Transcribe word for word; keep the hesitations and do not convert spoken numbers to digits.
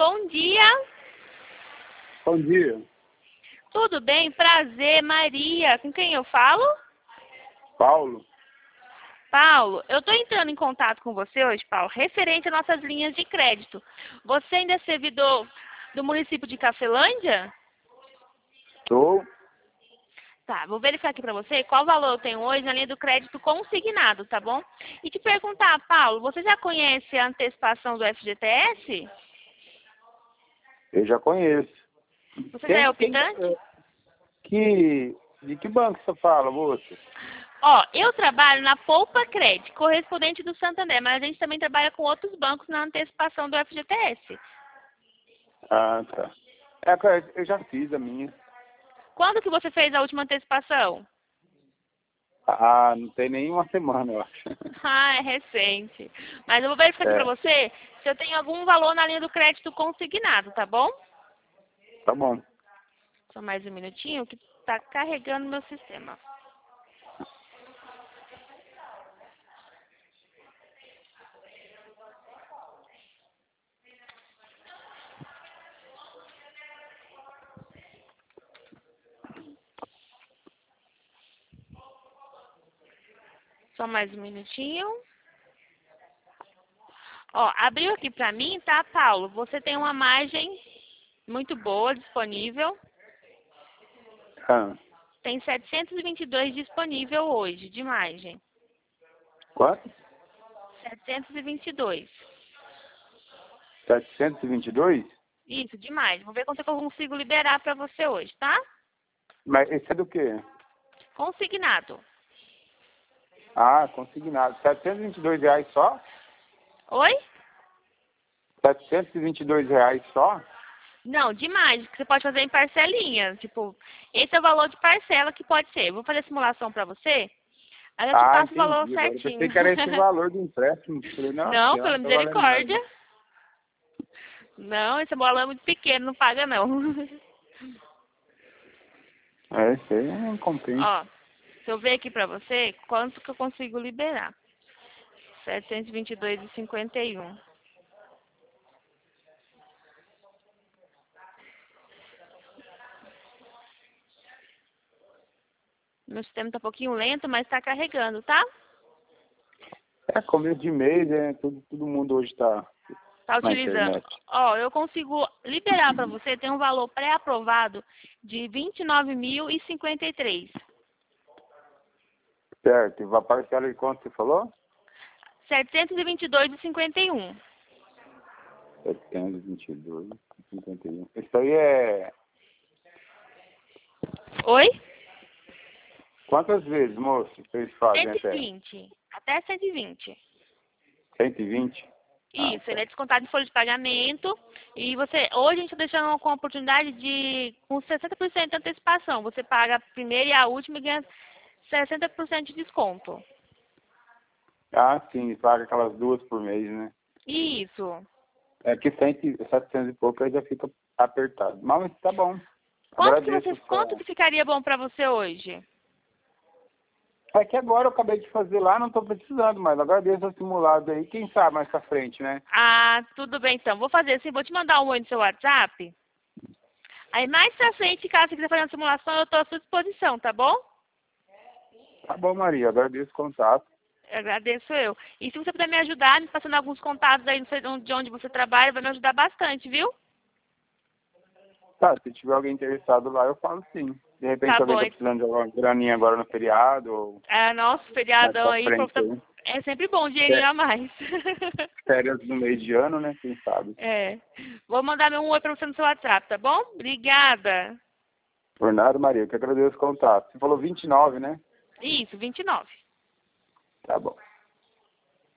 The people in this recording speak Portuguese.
bom dia. Bom dia. Tudo bem? Prazer, Maria. Com quem eu falo? Paulo. Paulo, eu estou entrando em contato com você hoje, Paulo, referente às nossas linhas de crédito. Você ainda é servidor do município de Cafelândia? Estou. Tá, vou verificar aqui para você qual valor eu tenho hoje na linha do crédito consignado, tá bom? E te perguntar, Paulo, você já conhece a antecipação do F G T S? Eu já conheço. Você Quem- já é quem- optante? é, que, de que banco você fala, moça? Ó, eu trabalho na Poupa Cred, correspondente do Santander, mas a gente também trabalha com outros bancos na antecipação do F G T S. Ah, tá. É, cara, eu já fiz a minha. Quando que você fez a última antecipação? Ah, não tem nem uma semana, eu acho. Ah, é recente. Mas eu vou verificar aqui É, pra você se eu tenho algum valor na linha do crédito consignado, tá bom? tá bom. Só mais um minutinho que tá carregando meu sistema. Só mais um minutinho. Ó, abriu aqui pra mim, tá, Paulo? Você tem uma margem muito boa disponível. Ah, Tem setecentos e vinte e dois disponível hoje de margem. quanto? setecentos e vinte e dois. setecentos e vinte e dois? Isso, demais. Vou ver quanto é que eu consigo liberar pra você hoje, tá? Mas esse é do quê? Consignado. Ah, consignado. setecentos e vinte e dois reais só? Oi? setecentos e vinte e dois reais só? Não, demais. Que você pode fazer em parcelinha. Tipo, esse é o valor de parcela que pode ser. Eu vou fazer a simulação pra você. Aí eu te Ah, passo o valor entendi. Agora eu certinho. pensei que era esse valor do empréstimo. Falei, não, Não, senhora, pela não tá valendo nada. misericórdia. Não, esse valor é muito pequeno, não paga não. É, esse aí não compensa. Ó, se eu ver aqui pra você, quanto que eu consigo liberar? setecentos e vinte e dois e cinquenta e um. Meu sistema tá um pouquinho lento, mas tá carregando, tá? É, começo de mês, é, todo, todo mundo hoje tá Tá na utilizando. internet. Ó, eu consigo liberar pra você, tem um valor pré-aprovado de vinte e nove mil e cinquenta e três. Certo, e a parcela de quanto você falou? setecentos e vinte e dois e cinquenta e um. setecentos e vinte e dois e cinquenta e um. Isso aí é... Oi? Quantas vezes, moço, vocês fazem cento e até? vinte. Até cento e vinte. cento e vinte? Ah, Isso, ele tá. é descontado em folha de pagamento. E você, hoje a gente está deixando com a oportunidade de, com sessenta por cento de antecipação. Você paga a primeira e a última e ganha sessenta por cento de desconto. Ah, sim, paga aquelas duas por mês, né? Isso. É que cem, setecentos e pouco aí já fica apertado. Mas tá bom. Quanto que Agradeço você, a quanto sua... que ficaria bom para você hoje? É que agora eu acabei de fazer lá, não tô precisando mais. Agradeço a simulado aí. Quem sabe mais pra frente, né? Ah, tudo bem então. Vou fazer assim, vou te mandar um oi no seu WhatsApp. Aí mais pra frente, caso você quiser fazer uma simulação, eu estou à sua disposição, tá bom? Tá bom, Maria. Agradeço o contato. Eu agradeço eu. E se você puder me ajudar, me passando alguns contatos aí, não sei de onde você trabalha, vai me ajudar bastante, viu? Tá, se tiver alguém interessado lá, eu falo sim. De repente Tá alguém bom. tá precisando de alguma graninha agora no feriado, ou É, nosso mais feriadão pra aí, frente pra- aí. é sempre bom um dinheirinho Fé- a mais. Férias no meio de ano, né? Quem sabe? É. Vou mandar meu um oi pra você no seu WhatsApp, tá bom? Obrigada. Por nada, Maria, eu que agradeço o contato. Você falou vinte e nove, né? Isso, vinte e nove. Tá bom.